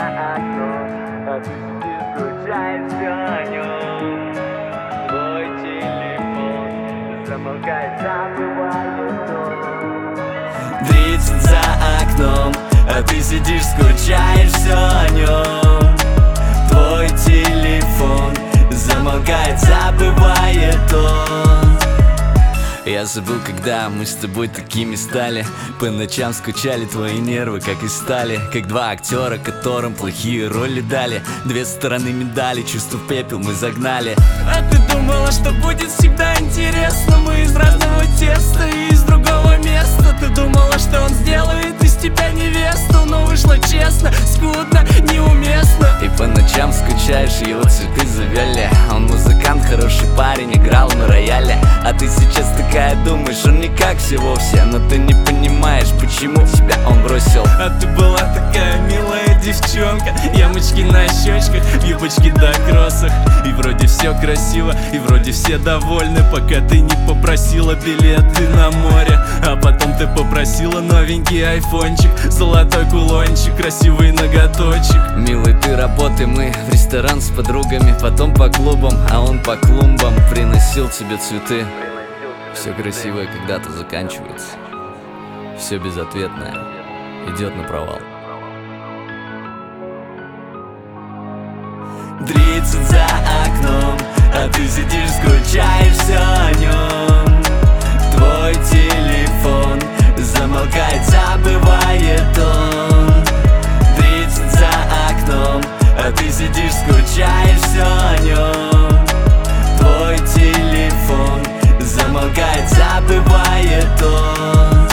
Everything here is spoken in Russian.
окном, а ты сидишь, скучаешь все о нем. Твой телефон замолкает, забывает он. 30 за окном, а ты сидишь, скучаешь все о нем. Твой телефон замолкает, забывает он. Я забыл, когда мы с тобой такими стали. По ночам скучали твои нервы, как и стали. Как два актера, которым плохие роли дали. Две стороны медали, чувство в пепел мы загнали. А ты думала, что будет всегда интересно. Мы из разного теста и из другого места. Ты думала, что он сделает из тебя невесту. Но вышло честно, скудно, неуместно. И по ночам скучаешь, его цветы завяли. Он музыкант, хороший парень, играл на рояле. А ты сейчас такая думаешь, он не как все вовсе. Но ты не понимаешь, почему тебя он бросил. А ты была такая милая девчонка. Ямочки на щечках, юбочки до кроссах. И вроде все красиво, и вроде все довольны, пока ты не попросила билеты на море. А потом ты попросила новенький айфончик, золотой кулончик, красивый ноготочек. Милый, ты работай, мы в ресторан с подругами, потом по клубам, а он по клумбам приносил тебе цветы. Все красивое когда-то заканчивается. Все безответное идет на провал. 30 за окном, а ты сидишь, скучаешь все о нем. Твой телефон замолкает, забывает он. 30 за окном, а ты сидишь, скучаешь все о нем. Твой телефон замолкает, забывает он.